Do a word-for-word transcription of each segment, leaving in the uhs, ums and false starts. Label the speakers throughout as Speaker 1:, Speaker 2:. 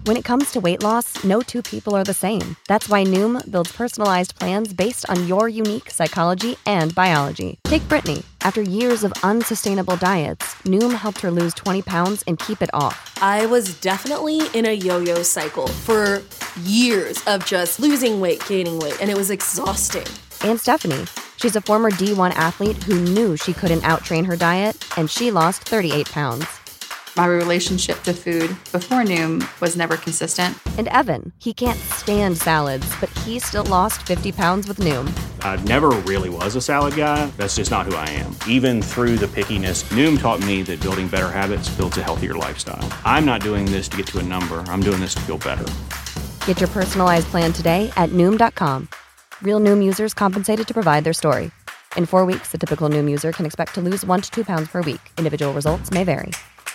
Speaker 1: When it comes to weight loss, no two people are the same. That's why Noom builds personalized plans based on your unique psychology and biology. Take Brittany. After years of unsustainable diets, Noom helped her lose twenty pounds and keep it off.
Speaker 2: I was definitely in a yo-yo cycle for years of just losing weight, gaining weight, and it was exhausting.
Speaker 1: And Stephanie. She's a former D one athlete who knew she couldn't outtrain her diet, and she lost thirty-eight pounds.
Speaker 3: My relationship to food before Noom was never consistent.
Speaker 1: And Evan, he can't stand salads, but he still lost fifty pounds with Noom.
Speaker 4: I never really was a salad guy. That's just not who I am. Even through the pickiness, Noom taught me that building better habits builds a healthier lifestyle. I'm not doing this to get to a number. I'm doing this to feel better.
Speaker 1: Get your personalized plan today at Noom dot com. Real Noom users compensated to provide their story. In four weeks, the typical Noom user can expect to lose one to two pounds per week. Individual results may vary.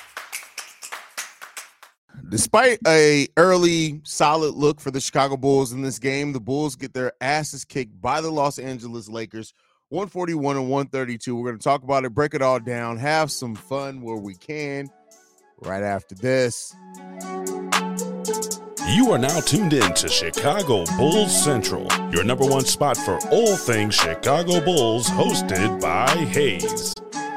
Speaker 5: Despite a early solid look for the Chicago Bulls in this game, the Bulls get their asses kicked by the Los Angeles Lakers, one forty-one and one thirty-two. We're going to talk about it, break it all down, have some fun where we can right after this.
Speaker 6: You are now tuned in to Chicago Bulls Central, your number one spot for all things Chicago Bulls, hosted by Hayes.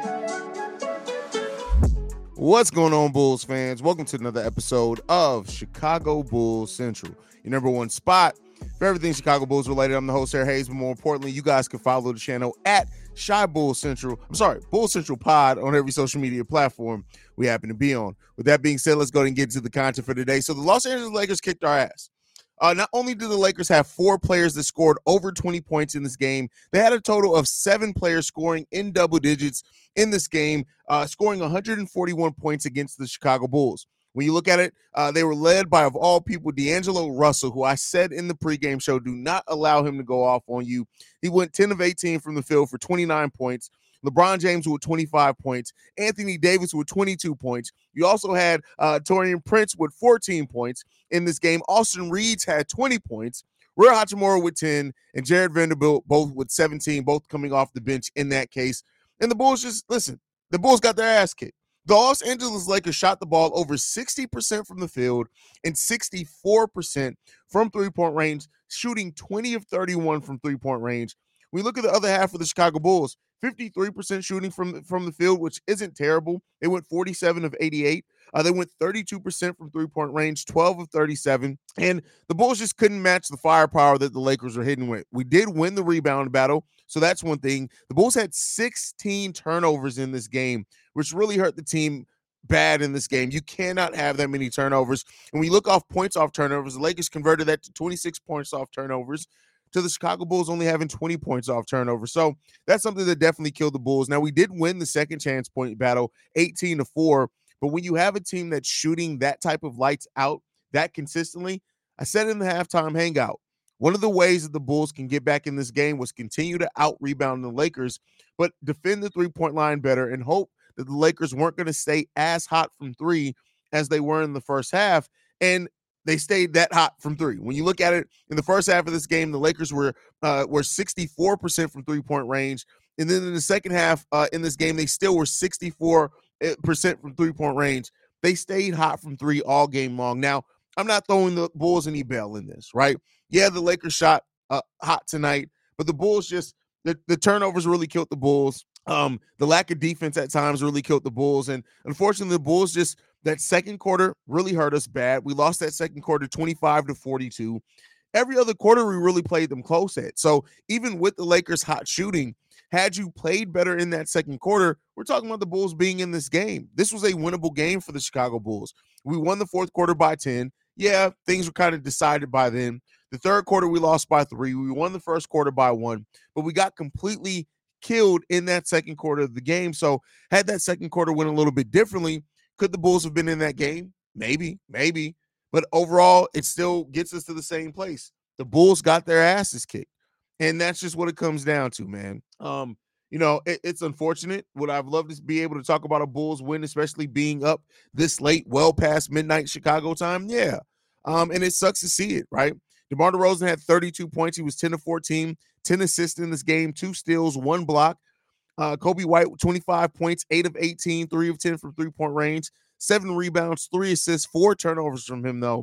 Speaker 5: What's going on, Bulls fans? Welcome to another episode of Chicago Bulls Central, your number one spot for everything Chicago Bulls related. I'm the host, Harry Hayes, but more importantly, you guys can follow the channel at Chi Bulls Central. I'm sorry, Bulls Central Pod on every social media platform we happen to be on. With that being said, let's go ahead and get into the content for today. So the Los Angeles Lakers kicked our ass. Uh, not only did the Lakers have four players that scored over twenty points in this game, they had a total of seven players scoring in double digits in this game, uh, scoring one hundred forty-one points against the Chicago Bulls. When you look at it, uh, they were led by, of all people, D'Angelo Russell, who I said in the pregame show, do not allow him to go off on you. He went ten of eighteen from the field for twenty-nine points. LeBron James with twenty-five points. Anthony Davis with twenty-two points. You also had uh, Taurean Prince with fourteen points in this game. Austin Reeves had twenty points. Rui Hachimura with ten. And Jared Vanderbilt both with seventeen, both coming off the bench in that case. And the Bulls just, listen, the Bulls got their ass kicked. The Los Angeles Lakers shot the ball over sixty percent from the field and sixty-four percent from three-point range, shooting twenty of thirty-one from three-point range. We look at the other half of the Chicago Bulls, fifty-three percent shooting from, from the field, which isn't terrible. They went forty-seven of eighty-eight. Uh, they went thirty-two percent from three-point range, twelve of thirty-seven. And the Bulls just couldn't match the firepower that the Lakers were hitting with. We did win the rebound battle, so that's one thing. The Bulls had sixteen turnovers in this game, which really hurt the team bad in this game. You cannot have that many turnovers. And when you look off points off turnovers, the Lakers converted that to twenty-six points off turnovers, to the Chicago Bulls only having twenty points off turnover. So that's something that definitely killed the Bulls. Now, we did win the second chance point battle eighteen to four, but when you have a team that's shooting that type of lights out that consistently, I said in the halftime hangout, one of the ways that the Bulls can get back in this game was continue to out-rebound the Lakers, but defend the three-point line better and hope that the Lakers weren't going to stay as hot from three as they were in the first half. And they stayed that hot from three. When you look at it in the first half of this game, the Lakers were uh, were sixty-four percent from three-point range. And then in the second half uh, in this game, they still were sixty-four percent from three-point range. They stayed hot from three all game long. Now, I'm not throwing the Bulls any bail in this, right? Yeah, the Lakers shot uh, hot tonight, but the Bulls just, the, the turnovers really killed the Bulls. Um, the lack of defense at times really killed the Bulls. And unfortunately, the Bulls just, that second quarter really hurt us bad. We lost that second quarter twenty-five to forty-two. Every other quarter, we really played them close at. So even with the Lakers hot shooting, had you played better in that second quarter, we're talking about the Bulls being in this game. This was a winnable game for the Chicago Bulls. We won the fourth quarter by ten. Yeah, things were kind of decided by then. The third quarter, we lost by three. We won the first quarter by one, but we got completely killed in that second quarter of the game. So had that second quarter went a little bit differently, could the Bulls have been in that game? Maybe, maybe. But overall, it still gets us to the same place. The Bulls got their asses kicked. And that's just what it comes down to, man. Um, you know, it, it's unfortunate. Would I've loved to be able to talk about a Bulls win, especially being up this late, well past midnight Chicago time? Yeah. Um, and it sucks to see it, right? DeMar DeRozan had thirty-two points. He was ten of fourteen, ten assists in this game, two steals, one block. Uh, Kobe White, twenty-five points, eight of eighteen, three of ten from three-point range, seven rebounds, three assists, four turnovers from him, though.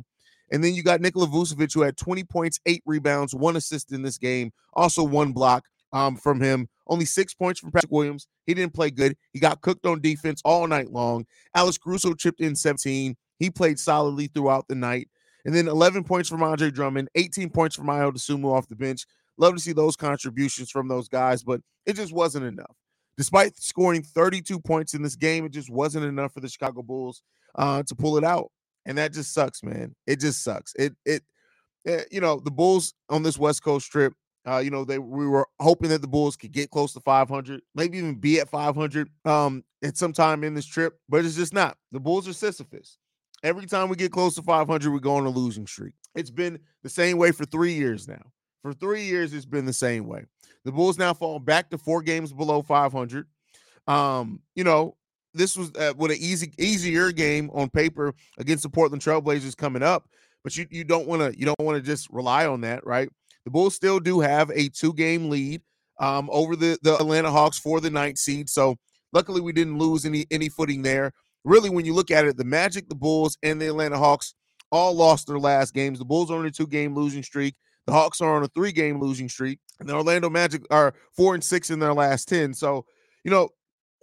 Speaker 5: And then you got Nikola Vucevic, who had twenty points, eight rebounds, one assist in this game, also one block um, from him. Only six points from Patrick Williams. He didn't play good. He got cooked on defense all night long. Alex Caruso chipped in seventeen. He played solidly throughout the night. And then eleven points from Andre Drummond, eighteen points from Ayo Dosunmu off the bench. Love to see those contributions from those guys, but it just wasn't enough. Despite scoring thirty-two points in this game, it just wasn't enough for the Chicago Bulls uh, to pull it out. And that just sucks, man. It just sucks. It, it, it you know, the Bulls on this West Coast trip, uh, you know, they we were hoping that the Bulls could get close to five hundred, maybe even be at five hundred um, at some time in this trip, but it's just not. The Bulls are Sisyphus. Every time we get close to five hundred, we go on a losing streak. It's been the same way for three years now. For three years, it's been the same way. The Bulls now fall back to four games below five hundred. Um, you know, this was uh, with an easy, easier game on paper against the Portland Trailblazers coming up, but you you don't want to you don't want to just rely on that, right? The Bulls still do have a two-game lead um, over the the Atlanta Hawks for the ninth seed. So luckily, we didn't lose any any footing there. Really, when you look at it, the Magic, the Bulls, and the Atlanta Hawks all lost their last games. The Bulls are on a two-game losing streak. The Hawks are on a three-game losing streak. And the Orlando Magic are four and six in their last ten. So, you know,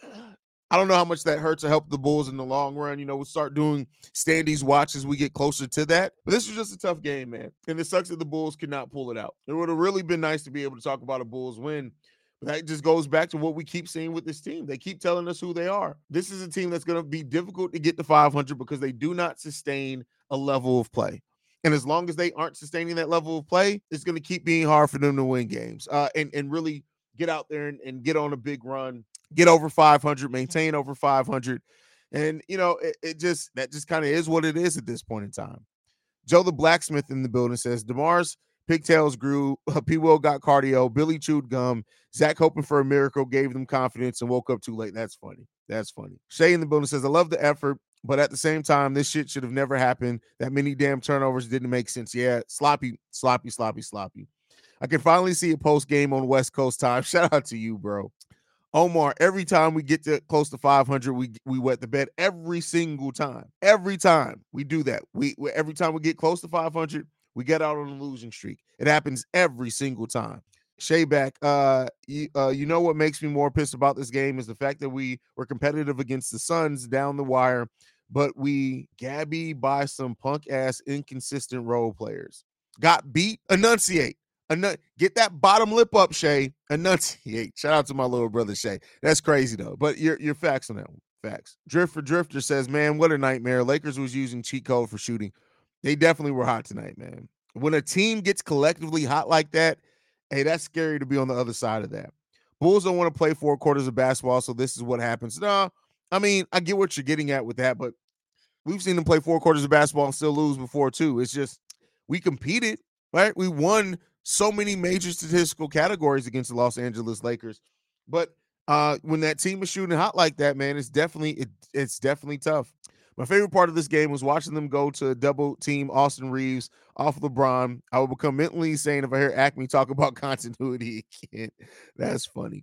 Speaker 5: I don't know how much that hurts or help the Bulls in the long run. You know, we'll start doing standees watch as we get closer to that. But this was just a tough game, man. And it sucks that the Bulls could not pull it out. It would have really been nice to be able to talk about a Bulls win. But that just goes back to what we keep seeing with this team. They keep telling us who they are. This is a team that's going to be difficult to get to five hundred because they do not sustain a level of play. And as long as they aren't sustaining that level of play, it's going to keep being hard for them to win games uh, and, and really get out there and, and get on a big run, get over five hundred, maintain over five hundred. And, you know, it, it just, that just kind of is what it is at this point in time. Joe the Blacksmith in the building says, DeMar's pigtails grew, P-Will got cardio, Billy chewed gum, Zach hoping for a miracle, gave them confidence and woke up too late. That's funny. That's funny. Shay in the building says, I love the effort, but at the same time, this shit should have never happened. That many damn turnovers didn't make sense. Yeah, sloppy, sloppy, sloppy, sloppy. I can finally see a post game on West Coast time. Shout out to you, bro. Omar, every time we get to close to five hundred, we we wet the bed every single time. Every time we do that. We, we every time we get close to five hundred, we get out on a losing streak. It happens every single time. Shayback, uh, you, uh, you know what makes me more pissed about this game is the fact that we were competitive against the Suns down the wire, but we Gabby by some punk-ass inconsistent role players. Got beat? Enunciate. Enun- Get that bottom lip up, Shay. Enunciate. Shout out to my little brother, Shay. That's crazy, though. But you're, you're facts on that one. Facts. Drift for Drifter says, man, what a nightmare. Lakers was using cheat code for shooting. They definitely were hot tonight, man. When a team gets collectively hot like that, hey, that's scary to be on the other side of that. Bulls don't want to play four quarters of basketball, so this is what happens. No, I mean, I get what you're getting at with that, but we've seen them play four quarters of basketball and still lose before, too. It's just we competed, right? We won so many major statistical categories against the Los Angeles Lakers. But uh, when that team is shooting hot like that, man, it's definitely it, it's definitely tough. My favorite part of this game was watching them go to double team Austin Reeves off LeBron. I will become mentally insane if I hear Acme talk about continuity again. That's funny.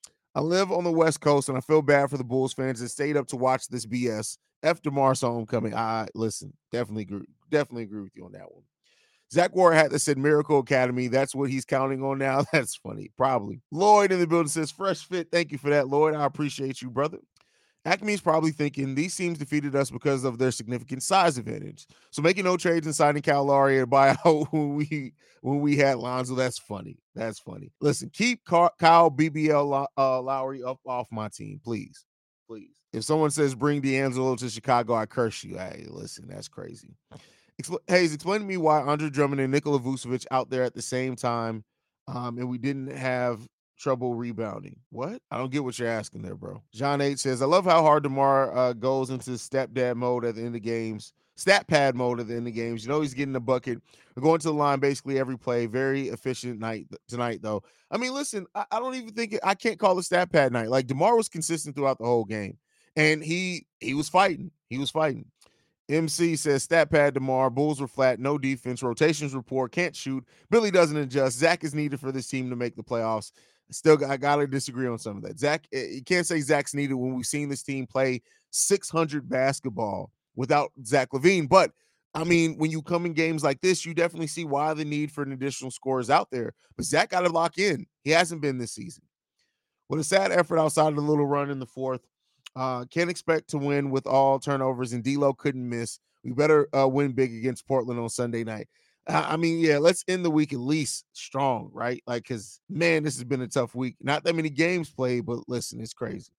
Speaker 5: I live on the West Coast, and I feel bad for the Bulls fans that stayed up to watch this B S. F DeMar's homecoming. I listen, definitely agree, definitely agree with you on that one. Zach Ward had to said Miracle Academy. That's what he's counting on now. That's funny. Probably. Lloyd in the building says, fresh fit. Thank you for that, Lloyd. I appreciate you, brother. Acme's probably thinking these teams defeated us because of their significant size advantage. So making no trades and signing Kyle Lowry and buyout when we when we had Lonzo, that's funny. That's funny. Listen, keep Kyle B B L uh, Lowry up off my team, please. Please. If someone says bring D'Angelo to Chicago, I curse you. Hey, listen, that's crazy. Expl- Hayes, explain to me why Andre Drummond and Nikola Vucevic out there at the same time, um, and we didn't have trouble rebounding. What? I don't get what you're asking there, bro. John H says, I love how hard DeMar uh, goes into stepdad mode at the end of games. Stat pad mode at the end of games. You know he's getting the bucket. We're going to the line basically every play. Very efficient night tonight, though. I mean, listen, I, I don't even think it, I can't call it stat pad night. Like, DeMar was consistent throughout the whole game, and he he was fighting. He was fighting. M C says, stat pad DeMar. Bulls were flat. No defense. Rotations report. Can't shoot. Billy doesn't adjust. Zach is needed for this team to make the playoffs. Still, I got to disagree on some of that. Zach, you can't say Zach's needed when we've seen this team play six hundred basketball without Zach LaVine. But I mean, when you come in games like this, you definitely see why the need for an additional score is out there. But Zach got to lock in. He hasn't been this season. With a sad effort outside of the little run in the fourth, uh, can't expect to win with all turnovers, and D'Lo couldn't miss. We better uh, win big against Portland on Sunday night. Uh, I mean, yeah, let's end the week at least strong, right? Like, because, man, this has been a tough week. Not that many games played, but listen, it's crazy.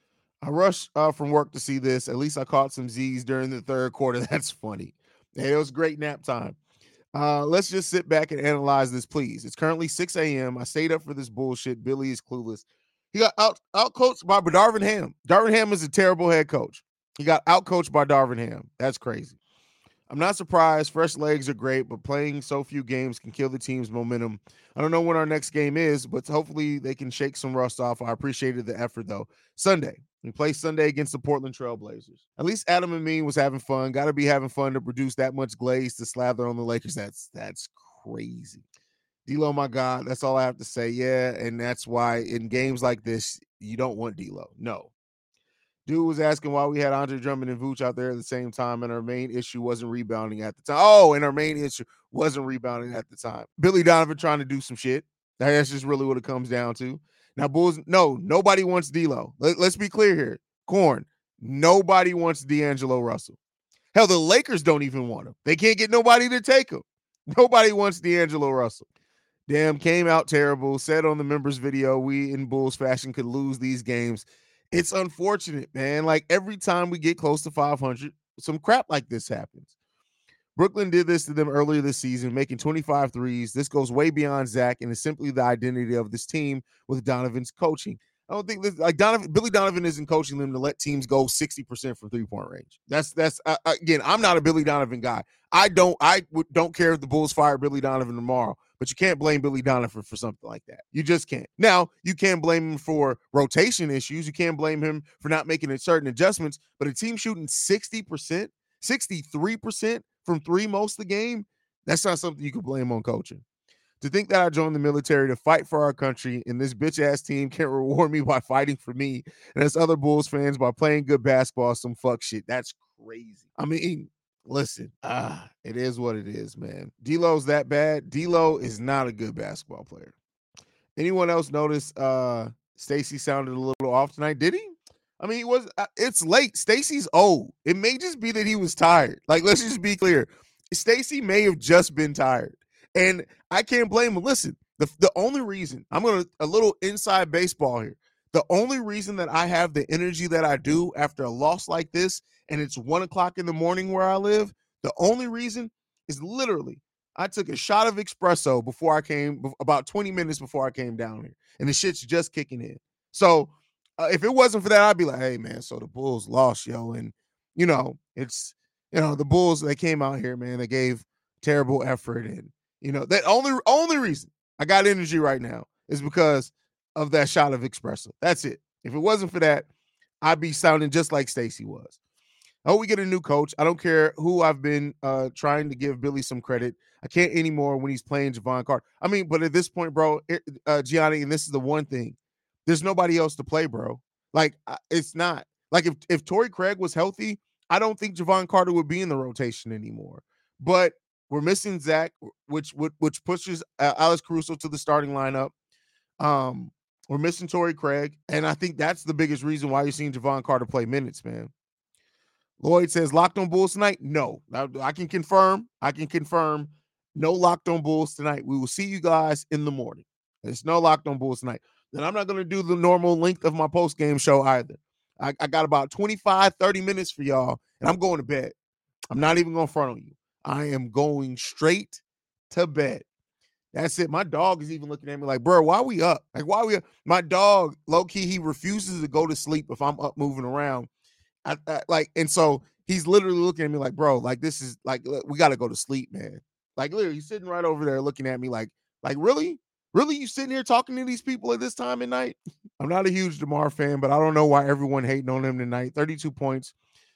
Speaker 5: I rushed uh, from work to see this. At least I caught some Z's during the third quarter. That's funny. Hey, it was great nap time. Uh, let's just sit back and analyze this, please. It's currently six a.m. I stayed up for this bullshit. Billy is clueless. He got out out coached by Darvin Ham. Darvin Ham is a terrible head coach. He got out coached by Darvin Ham. That's crazy. I'm not surprised. Fresh legs are great, but playing so few games can kill the team's momentum. I don't know when our next game is, but hopefully they can shake some rust off. I appreciated the effort, though. Sunday. We play Sunday against the Portland Trail Blazers. At least Adam Amin was having fun. Got to be having fun to produce that much glaze to slather on the Lakers. That's that's crazy. D'Lo, my God, that's all I have to say. Yeah, and that's why in games like this, you don't want D'Lo. No. Dude was asking why we had Andre Drummond and Vooch out there at the same time, and our main issue wasn't rebounding at the time. Oh, and our main issue wasn't rebounding at the time. Billy Donovan trying to do some shit. That's just really what it comes down to. Now, Bulls, no, nobody wants D'Lo. Let, let's be clear here. Corn, nobody wants D'Angelo Russell. Hell, the Lakers don't even want him. They can't get nobody to take him. Nobody wants D'Angelo Russell. Damn, came out terrible. Said on the members video, we in Bulls fashion could lose these games. It's unfortunate, man. Like every time we get close to five hundred, some crap like this happens. Brooklyn did this to them earlier this season, making twenty-five threes. This goes way beyond Zach and is simply the identity of this team with Donovan's coaching. I don't think this, like Donovan, Billy Donovan isn't coaching them to let teams go sixty percent from three-point range. That's that's uh, again, I'm not a Billy Donovan guy. I don't I w- don't care if the Bulls fire Billy Donovan tomorrow, but you can't blame Billy Donovan for something like that. You just can't. Now, you can't blame him for rotation issues. You can't blame him for not making certain adjustments, but a team shooting sixty percent, sixty-three percent from three most of the game, that's not something you can blame on coaching. To think that I joined the military to fight for our country and this bitch-ass team can't reward me by fighting for me and as other Bulls fans by playing good basketball, some fuck shit. That's crazy. I mean, listen, ah, it is what it is, man. D'Lo's that bad. D'Lo is not a good basketball player. Anyone else notice uh, Stacey sounded a little off tonight? Did he? I mean, he was. Uh, it's late. Stacey's old. It may just be that he was tired. Like, let's just be clear. Stacey may have just been tired. And I can't blame him. Listen, the, the only reason, I'm going to, a little inside baseball here. The only reason that I have the energy that I do after a loss like this, and it's one o'clock in the morning where I live, the only reason is literally I took a shot of espresso before I came, about twenty minutes before I came down here. And the shit's just kicking in. So uh, if it wasn't for that, I'd be like, hey, man, so the Bulls lost, yo. And, you know, it's, you know, the Bulls, they came out here, man. They gave terrible effort. And, you know, that only only reason I got energy right now is because of that shot of espresso. That's it. If it wasn't for that, I'd be sounding just like Stacey was. I hope we get a new coach. I don't care who I've been uh, trying to give Billy some credit. I can't anymore when he's playing Javon Carter. I mean, but at this point, bro, it, uh, Gianni, and this is the one thing, there's nobody else to play, bro. Like, it's not. Like, if, if Torrey Craig was healthy, I don't think Javon Carter would be in the rotation anymore. But we're missing Zach, which which pushes uh, Alex Caruso to the starting lineup. Um, we're missing Torrey Craig, and I think that's the biggest reason why you're seeing Javon Carter play minutes, man. Lloyd says, locked on Bulls tonight? No. I, I can confirm. I can confirm no locked on Bulls tonight. We will see you guys in the morning. There's no locked on Bulls tonight. Then I'm not going to do the normal length of my post-game show either. I, I got about twenty-five, thirty minutes for y'all, and I'm going to bed. I'm not even going to front on you. I am going straight to bed. That's it. My dog is even looking at me like, bro, why are we up? Like, why are we up? My dog, low-key, he refuses to go to sleep if I'm up moving around. I, I, like, and so he's literally looking at me like, bro, like, this is, like, we got to go to sleep, man. Like, literally, he's sitting right over there looking at me like, like, really? Really? You sitting here talking to these people at this time of night? I'm not a huge DeMar fan, but I don't know why everyone hating on him tonight. thirty-two points.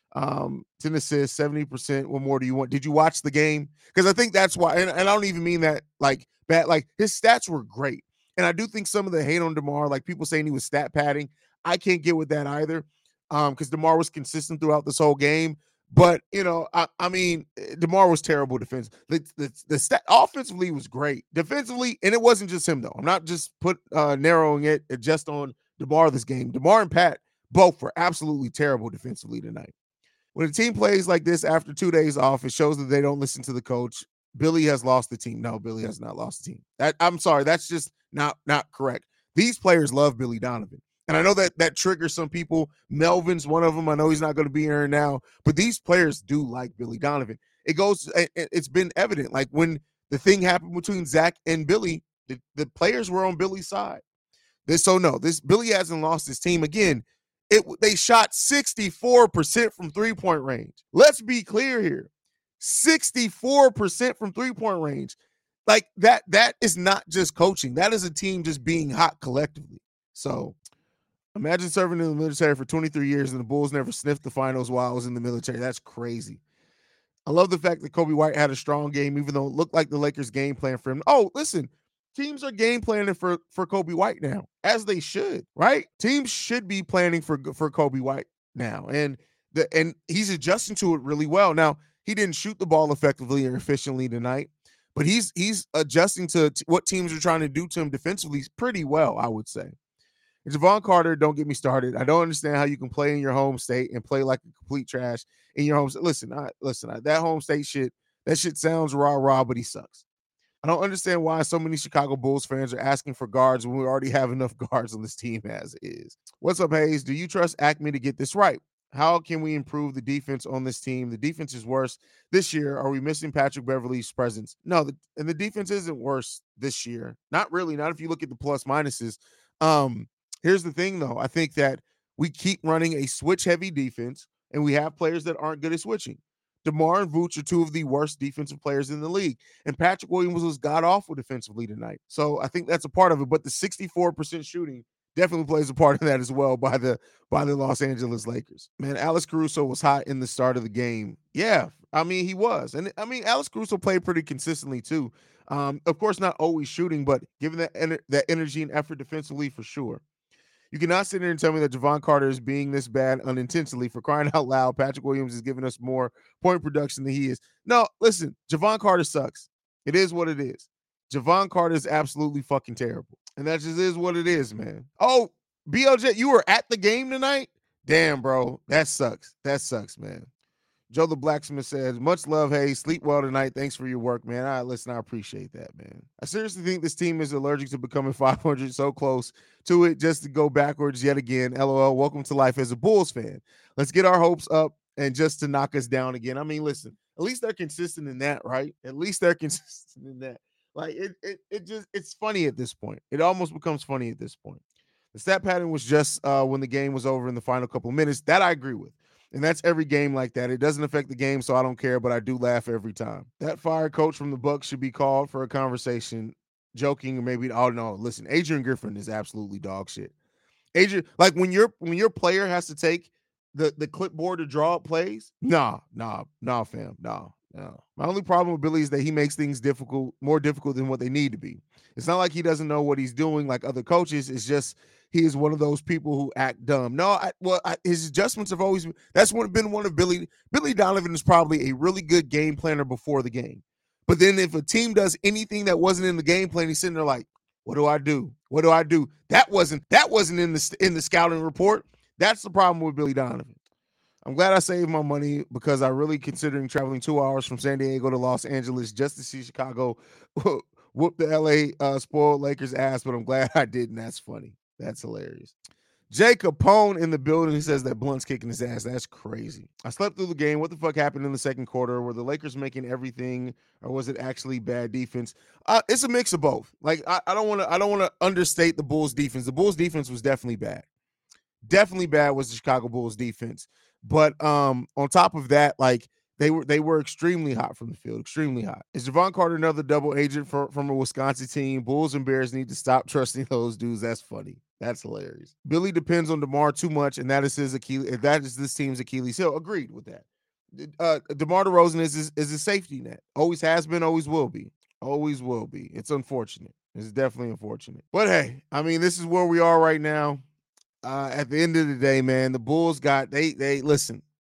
Speaker 5: Um, ten assists, seventy percent. What more do you want? Did you watch the game? Because I think that's why, and, and I don't even mean that like bad, like his stats were great. And I do think some of the hate on DeMar, like people saying he was stat padding, I can't get with that either. Um, because DeMar was consistent throughout this whole game. But, you know, I, I mean, DeMar was terrible defense. The, the, the stat, offensively was great. Defensively, and it wasn't just him, though. I'm not just put uh, narrowing it just on DeMar this game. DeMar and Pat both were absolutely terrible defensively tonight. When a team plays like this after two days off, it shows that they don't listen to the coach. Billy has lost the team. No, Billy has not lost the team. That, I'm sorry. That's just not, not correct. These players love Billy Donovan. And I know that that triggers some people. Melvin's one of them. I know he's not going to be here now, but these players do like Billy Donovan. It goes, it's been evident. Like when the thing happened between Zach and Billy, the, the players were on Billy's side. This, so no, this Billy hasn't lost his team. Again, it they shot sixty-four percent from three-point range. Let's be clear here. sixty-four percent from three-point range. Like that, that is not just coaching. That is a team just being hot collectively. So imagine serving in the military for twenty-three years and the Bulls never sniffed the finals while I was in the military. That's crazy. I love the fact that Coby White had a strong game, even though it looked like the Lakers game plan for him. Oh, listen, teams are game planning for, for Coby White now, as they should, right? Teams should be planning for, for Coby White now. And the and he's adjusting to it really well. Now, he didn't shoot the ball effectively or efficiently tonight, but he's he's adjusting to t- what teams are trying to do to him defensively pretty well, I would say. And Javon Carter, don't get me started. I don't understand how you can play in your home state and play like a complete trash in your home state. Listen, I, listen, I, that home state shit, that shit sounds rah-rah, but he sucks. I don't understand why so many Chicago Bulls fans are asking for guards when we already have enough guards on this team as is. What's up, Hayes? Do you trust Acme to get this right? How can we improve the defense on this team? The defense is worse this year. Are we missing Patrick Beverley's presence? No, the, and the defense isn't worse this year. Not really. Not if you look at the plus minuses. Um, here's the thing, though. I think that we keep running a switch-heavy defense, and we have players that aren't good at switching. DeMar and Vooch are two of the worst defensive players in the league, and Patrick Williams was god-awful defensively tonight. So I think that's a part of it, but the sixty-four percent shooting definitely plays a part of that as well by the by the Los Angeles Lakers. Man, Alex Caruso was hot in the start of the game. Yeah, I mean, he was. And I mean, Alex Caruso played pretty consistently too. Um, of course, not always shooting, but giving that, ener- that energy and effort defensively for sure. You cannot sit there and tell me that Javon Carter is being this bad unintentionally. For crying out loud, Patrick Williams is giving us more point production than he is. No, listen, Javon Carter sucks. It is what it is. Javon Carter is absolutely fucking terrible. And that just is what it is, man. Oh, B L J, you were at the game tonight? Damn, bro. That sucks. That sucks, man. Joe the Blacksmith says, much love, hey, sleep well tonight. Thanks for your work, man. I listen, I appreciate that, man. I seriously think this team is allergic to becoming five hundred, so close to it just to go backwards yet again. L O L, welcome to life as a Bulls fan. Let's get our hopes up and just to knock us down again. I mean, listen, at least they're consistent in that, right? At least they're consistent in that. Like, it, it, it just, it's funny at this point. It almost becomes funny at this point. The stat pattern was just uh, when the game was over in the final couple of minutes. That I agree with. And that's every game like that. It doesn't affect the game, so I don't care, but I do laugh every time. That fire coach from the Bucks should be called for a conversation, joking, or maybe, oh, no, listen, Adrian Griffin is absolutely dog shit. Adrian, like when your when your player has to take the, the clipboard to draw up plays, nah, nah, nah, fam, nah, nah. My only problem with Billy is that he makes things difficult, more difficult than what they need to be. It's not like he doesn't know what he's doing like other coaches. It's just he is one of those people who act dumb. No, I, well, I, his adjustments have always – that's one, been one of Billy – Billy Donovan is probably a really good game planner before the game. But then if a team does anything that wasn't in the game plan, he's sitting there like, what do I do? What do I do? That wasn't that wasn't in the in the scouting report. That's the problem with Billy Donovan. I'm glad I saved my money because I really considering traveling two hours from San Diego to Los Angeles just to see Chicago whoop the L A uh, spoiled Lakers ass, but I'm glad I didn't. That's funny. That's hilarious. Jay Capone in the building. He says that Blunt's kicking his ass. That's crazy. I slept through the game. What the fuck happened in the second quarter? Were the Lakers making everything, or was it actually bad defense? Uh, it's a mix of both. Like I, I don't want to. I don't want to understate the Bulls' defense. The Bulls' defense was definitely bad. Definitely bad was the Chicago Bulls' defense. But um, on top of that, like they were, they were extremely hot from the field. Extremely hot. Is Javon Carter another double agent for, from a Wisconsin team? Bulls and Bears need to stop trusting those dudes. That's funny. That's hilarious. Billy depends on DeMar too much, and that is his Achilles. That is this team's Achilles heel. Agreed with that. Uh, DeMar DeRozan is his, is a safety net. Always has been. Always will be. Always will be. It's unfortunate. It's definitely unfortunate. But hey, I mean, this is where we are right now. Uh, at the end of the day, man, the Bulls got they they listen.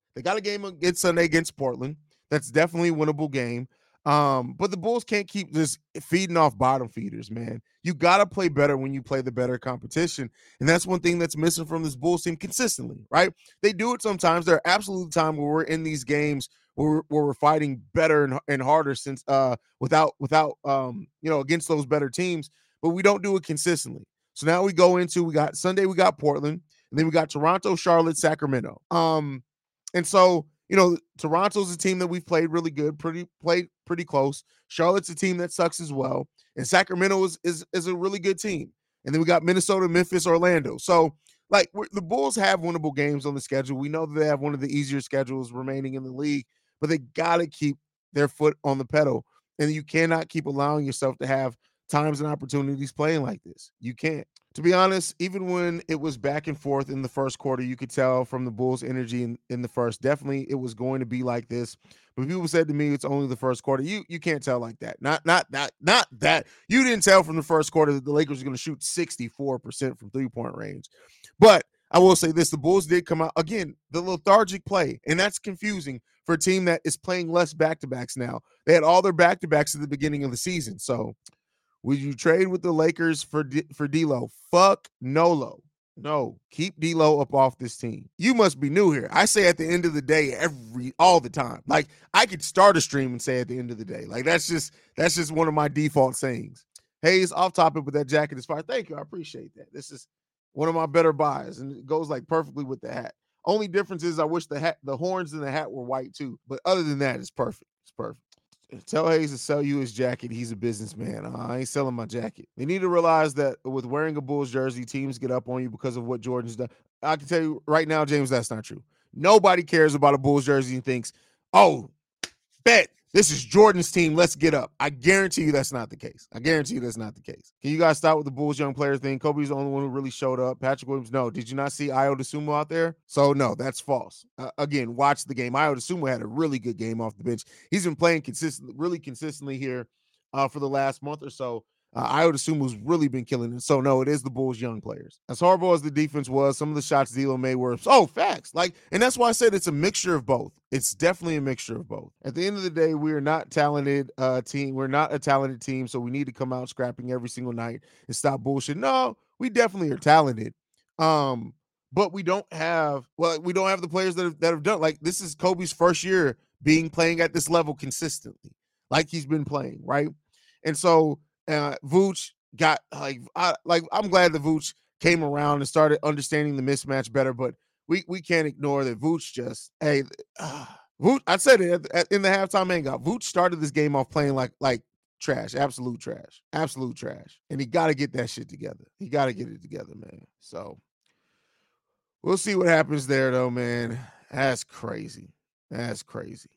Speaker 5: They got a game against Sunday against Portland. That's definitely a winnable game. Um, but the Bulls can't keep just feeding off bottom feeders, man. You got to play better when you play the better competition. And that's one thing that's missing from this Bulls team consistently, right? They do it sometimes. There are absolute times where we're in these games where we're, where we're fighting better and, and harder since uh, without, without um, you know, against those better teams, but we don't do it consistently. So now we go into, we got Sunday, we got Portland, and then we got Toronto, Charlotte, Sacramento. Um, and so, you know, Toronto's a team that we've played really good, pretty played pretty close. Charlotte's a team that sucks as well. And Sacramento is is, is a really good team. And then we got Minnesota, Memphis, Orlando. So, like, we're, the Bulls have winnable games on the schedule. We know that they have one of the easier schedules remaining in the league, but they got to keep their foot on the pedal. And you cannot keep allowing yourself to have times and opportunities playing like this. You can't. To be honest, even when it was back and forth in the first quarter, you could tell from the Bulls' energy in, in the first, definitely it was going to be like this. But people said to me, it's only the first quarter. You you can't tell like that. Not not not not that. You didn't tell from the first quarter that the Lakers were going to shoot sixty-four percent from three-point range. But I will say this, the Bulls did come out, again, the lethargic play, and that's confusing for a team that is playing less back-to-backs now. They had all their back-to-backs at the beginning of the season, so would you trade with the Lakers for D- for D'Lo? Fuck Nolo. No, keep D'Lo up off this team. You must be new here. I say at the end of the day, every all the time. Like, I could start a stream and say at the end of the day. Like, that's just that's just one of my default sayings. Hayes, off topic, but that jacket is fire. Thank you. I appreciate that. This is one of my better buys, and it goes like perfectly with the hat. Only difference is I wish the hat, the horns in the hat were white too. But other than that, it's perfect. It's perfect. Tell Hayes to sell you his jacket. He's a businessman. Uh, I ain't selling my jacket. They need to realize that with wearing a Bulls jersey, teams get up on you because of what Jordan's done. I can tell you right now, James, that's not true. Nobody cares about a Bulls jersey and thinks, oh, bet this is Jordan's team. Let's get up. I guarantee you that's not the case. I guarantee you that's not the case. Can you guys start with the Bulls young player thing? Kobe's the only one who really showed up. Patrick Williams, no. Did you not see Ayo Dosunmu out there? So, no, that's false. Uh, again, watch the game. Ayo Dosunmu had a really good game off the bench. He's been playing consistently, really consistently here uh, for the last month or so. Uh, Ayo Dosunmu's really been killing it. So, no, it is the Bulls' young players. As horrible as the defense was, some of the shots D'Lo made were, oh, facts. Like, and that's why I said it's a mixture of both. It's definitely a mixture of both. At the end of the day, we are not talented uh, team. We're not a talented team, so we need to come out scrapping every single night and stop bullshit. No, we definitely are talented. Um, but we don't have, well, we don't have the players that have, that have done, like, this is Kobe's first year being playing at this level consistently, like he's been playing, right? And so, Uh, Vooch got like I like I'm glad that Vooch came around and started understanding the mismatch better, but we we can't ignore that Vooch just hey uh, Vooch. I said it at, at, in the halftime hangout. Vooch started this game off playing like like trash, absolute trash, absolute trash, and he got to get that shit together. He got to get it together, man. So we'll see what happens there, though, man. That's crazy. That's crazy.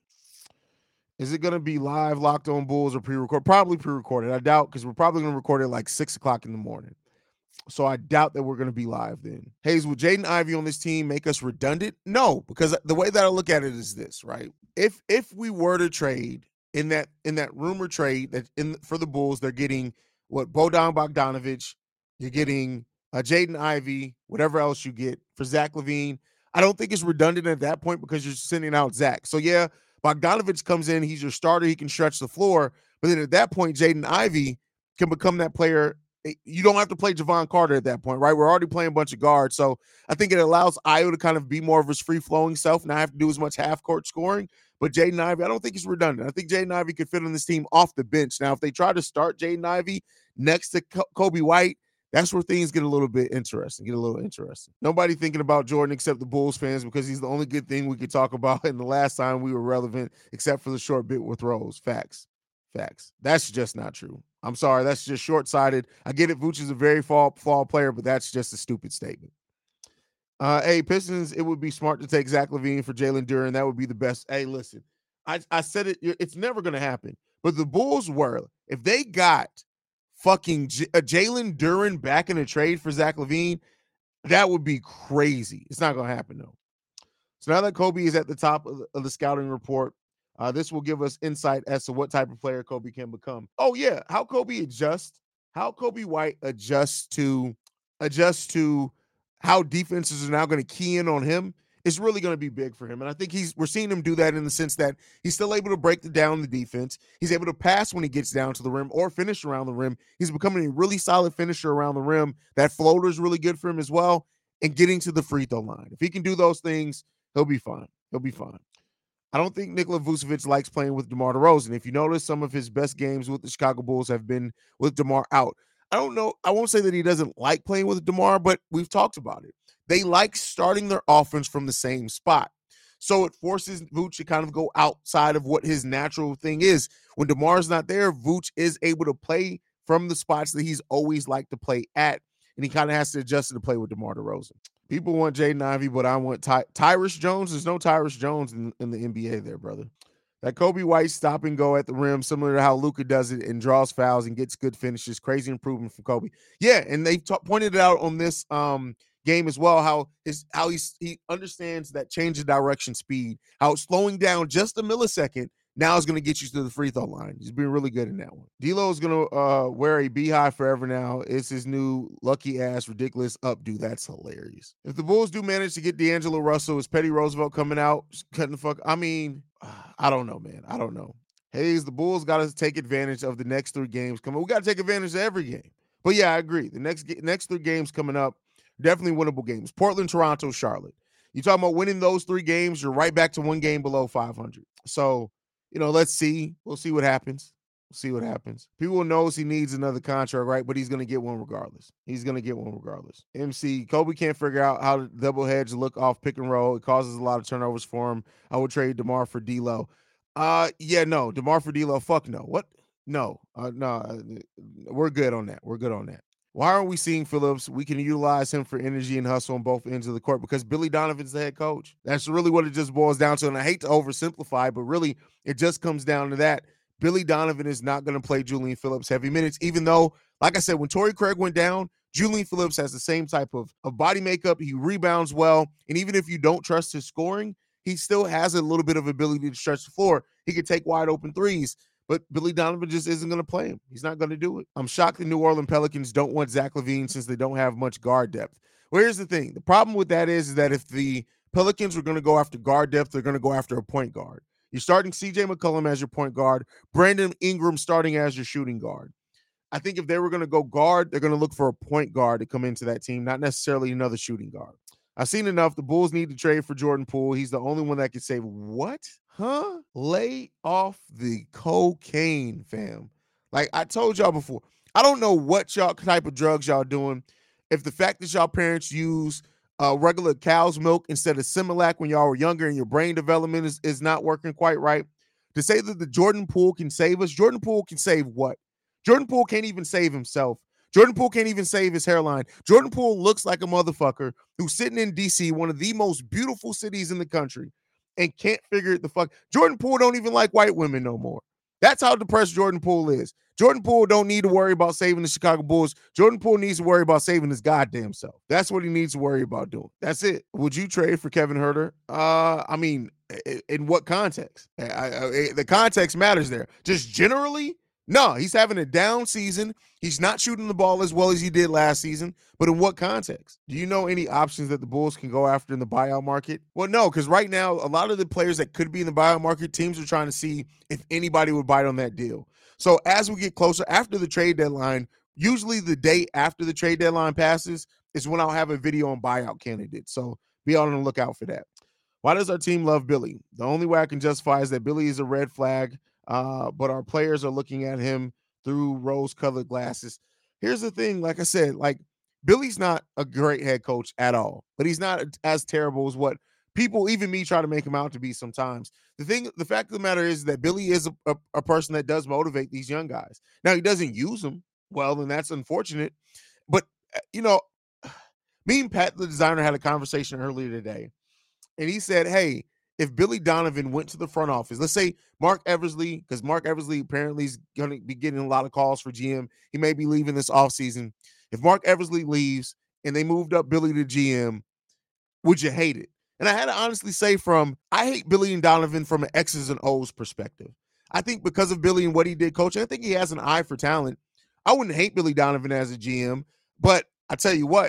Speaker 5: Is it going to be live, Locked On Bulls, or pre-recorded? Probably pre-recorded. I doubt, because we're probably going to record it like six o'clock in the morning. So I doubt that we're going to be live then. Hayes, will Jaden Ivey on this team make us redundant? No, because the way that I look at it is this, right? If if we were to trade in that in that rumor trade that in for the Bulls, they're getting what Bojan Bogdanovic, you're getting uh, Jaden Ivey, whatever else you get for Zach LaVine. I don't think it's redundant at that point because you're sending out Zach. So yeah. Bogdanovic comes in, he's your starter, he can stretch the floor, but then at that point, Jaden Ivey can become that player. You don't have to play Javon Carter at that point, right? We're already playing a bunch of guards, so I think it allows Ayo to kind of be more of his free-flowing self, not have to do as much half-court scoring, but Jaden Ivey, I don't think he's redundant. I think Jaden Ivey could fit on this team off the bench. Now, if they try to start Jaden Ivey next to Kobe White, that's where things get a little bit interesting, get a little interesting. Nobody thinking about Jordan except the Bulls fans because he's the only good thing we could talk about in the last time we were relevant, except for the short bit with Rose. Facts. Facts. That's just not true. I'm sorry. That's just short-sighted. I get it. Vooch is a very flawed, flawed player, but that's just a stupid statement. Uh, hey, Pistons, it would be smart to take Zach LaVine for Jalen Duren. That would be the best. Hey, listen, I, I said it. It's never going to happen. But the Bulls were, if they got fucking J- uh, Jalen Duren back in a trade for Zach LaVine, that would be crazy. It's not going to happen, though. So now that Kobe is at the top of the, of the scouting report, uh, this will give us insight as to what type of player Kobe can become. Oh, yeah, how Kobe adjusts, how Kobe White adjusts to, adjusts to how defenses are now going to key in on him is really going to be big for him. And I think he's we're seeing him do that in the sense that he's still able to break down the defense. He's able to pass when he gets down to the rim or finish around the rim. He's becoming a really solid finisher around the rim. That floater is really good for him as well. And getting to the free throw line. If he can do those things, he'll be fine. He'll be fine. I don't think Nikola Vucevic likes playing with DeMar DeRozan. If you notice, some of his best games with the Chicago Bulls have been with DeMar out. I don't know. I won't say that he doesn't like playing with DeMar, but we've talked about it. They like starting their offense from the same spot. So it forces Vooch to kind of go outside of what his natural thing is. When DeMar's not there, Vooch is able to play from the spots that he's always liked to play at, and he kind of has to adjust to play with DeMar DeRozan. People want Jaden Ivey, but I want Ty- Tyrus Jones. There's no Tyrus Jones in, in the N B A there, brother. That Kobe White stop and go at the rim, similar to how Luka does it and draws fouls and gets good finishes. Crazy improvement from Kobe. Yeah, and they t- pointed it out on this um, game as well, how his how he's, he understands that change of direction speed, how slowing down just a millisecond now is going to get you to the free throw line. He's been really good in that one. D'Lo is going to uh, wear a beehive forever now. It's his new lucky ass, ridiculous updo. That's hilarious. If the Bulls do manage to get D'Angelo Russell, is Petty Roosevelt coming out, cutting the fuck? I mean, I don't know, man. I don't know. Hayes, the Bulls got to take advantage of the next three games coming. We got to take advantage of every game. But yeah, I agree. The next next three games coming up, definitely winnable games. Portland, Toronto, Charlotte. You talking about winning those three games, you're right back to one game below five hundred. So, you know, let's see. We'll see what happens. We'll see what happens. People knows he needs another contract, right? But he's going to get one regardless. He's going to get one regardless. M C, Kobe can't figure out how to double hedge look off pick and roll. It causes a lot of turnovers for him. I would trade DeMar for D'Lo. Uh, yeah, no. DeMar for D'Lo, fuck no. What? No. Uh, no. We're good on that. We're good on that. Why aren't we seeing Phillips? We can utilize him for energy and hustle on both ends of the court because Billy Donovan's the head coach. That's really what it just boils down to. And I hate to oversimplify, but really it just comes down to that. Billy Donovan is not going to play Julian Phillips heavy minutes, even though, like I said, when Torrey Craig went down, Julian Phillips has the same type of, of body makeup. He rebounds well. And even if you don't trust his scoring, he still has a little bit of ability to stretch the floor. He could take wide open threes. But Billy Donovan just isn't going to play him. He's not going to do it. I'm shocked the New Orleans Pelicans don't want Zach LaVine since they don't have much guard depth. Well, here's the thing. The problem with that is, is that if the Pelicans were going to go after guard depth, they're going to go after a point guard. You're starting C J McCollum as your point guard, Brandon Ingram starting as your shooting guard. I think if they were going to go guard, they're going to look for a point guard to come into that team, not necessarily another shooting guard. I've seen enough. The Bulls need to trade for Jordan Poole. He's the only one that can save. What? Huh? Lay off the cocaine, fam. Like I told y'all before, I don't know what y'all type of drugs y'all doing. If the fact that y'all parents use uh, regular cow's milk instead of Similac when y'all were younger and your brain development is, is not working quite right, to say that the Jordan Poole can save us, Jordan Poole can save what? Jordan Poole can't even save himself. Jordan Poole can't even save his hairline. Jordan Poole looks like a motherfucker who's sitting in D C, one of the most beautiful cities in the country, and can't figure it the fuck. Jordan Poole don't even like white women no more. That's how depressed Jordan Poole is. Jordan Poole don't need to worry about saving the Chicago Bulls. Jordan Poole needs to worry about saving his goddamn self. That's what he needs to worry about doing. That's it. Would you trade for Kevin Huerter? Uh, I mean, in what context? I, I, the context matters there. Just generally, no, he's having a down season. He's not shooting the ball as well as he did last season. But in what context? Do you know any options that the Bulls can go after in the buyout market? Well, no, because right now, a lot of the players that could be in the buyout market, teams are trying to see if anybody would bite on that deal. So as we get closer, after the trade deadline, usually the day after the trade deadline passes is when I'll have a video on buyout candidates. So be on the lookout for that. Why does our team love Billy? The only way I can justify is that Billy is a red flag. Uh, but our players are looking at him through rose-colored glasses. Here's the thing, like I said, like Billy's not a great head coach at all, but he's not as terrible as what people, even me, try to make him out to be sometimes. The thing, the fact of the matter is that Billy is a, a, a person that does motivate these young guys. Now, he doesn't use them well, and that's unfortunate. But, you know, me and Pat, the designer, had a conversation earlier today, and he said, hey, if Billy Donovan went to the front office, let's say Mark Eversley, because Mark Eversley apparently is going to be getting a lot of calls for G M. He may be leaving this offseason. If Mark Eversley leaves and they moved up Billy to G M, would you hate it? And I had to honestly say from, I hate Billy and Donovan from an X's and O's perspective. I think because of Billy and what he did coaching, I think he has an eye for talent. I wouldn't hate Billy Donovan as a G M, but I tell you what,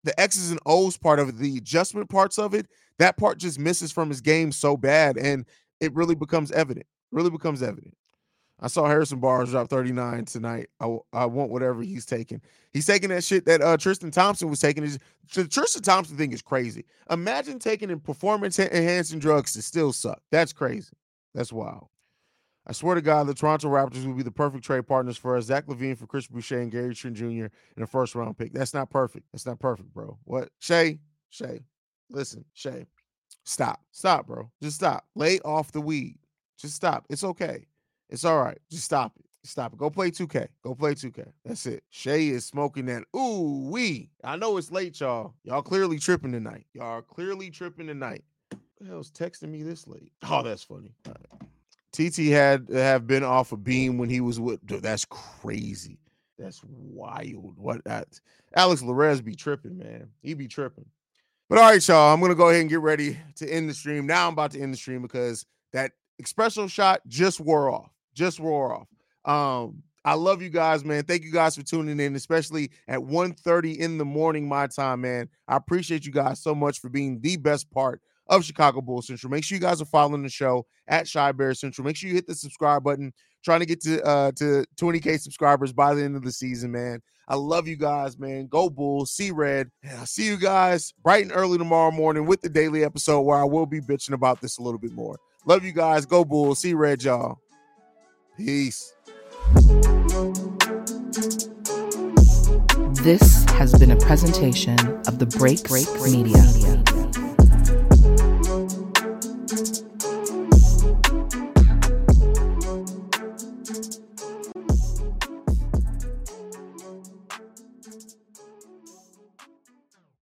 Speaker 5: the X's and O's part of it, the adjustment parts of it, that part just misses from his game so bad, and it really becomes evident. Really becomes evident. I saw Harrison Barnes drop thirty-nine tonight. I, I want whatever he's taking. He's taking that shit that uh, Tristan Thompson was taking. The Tristan Thompson thing is crazy. Imagine taking in performance-enhancing drugs to still suck. That's crazy. That's wild. I swear to God, the Toronto Raptors will be the perfect trade partners for us. Zach LaVine for Chris Boucher and Gary Trent Junior in a first-round pick. That's not perfect. That's not perfect, bro. What? Shay, Shay, listen, Shay, stop. Stop, bro. Just stop. Lay off the weed. Just stop. It's okay. It's all right. Just stop it. Stop it. Go play two K. Go play two K. That's it. Shay is smoking that. Ooh, wee. I know it's late, y'all. Y'all clearly tripping tonight. Y'all are clearly tripping tonight. Who the hell's texting me this late? Oh, that's funny. All right. T T had to have been off a beam when he was with. Dude, that's crazy. That's wild. What that? Alex Larez be tripping, man. He be tripping. But all right, y'all. I'm gonna go ahead and get ready to end the stream. Now I'm about to end the stream because that espresso shot just wore off. Just wore off. Um, I love you guys, man. Thank you guys for tuning in, especially at one thirty in the morning, my time, man. I appreciate you guys so much for being the best part of Chicago Bulls Central. Make sure you guys are following the show at Shy Bear Central. Make sure you hit the subscribe button. Trying to get to uh to twenty K subscribers by the end of the season, man. I love you guys, man. Go Bulls, see red. And I'll see you guys bright and early tomorrow morning with the daily episode where I will be bitching about this a little bit more. Love you guys. Go Bulls, see red, y'all. Peace.
Speaker 7: This has been a presentation of the Break Break Media.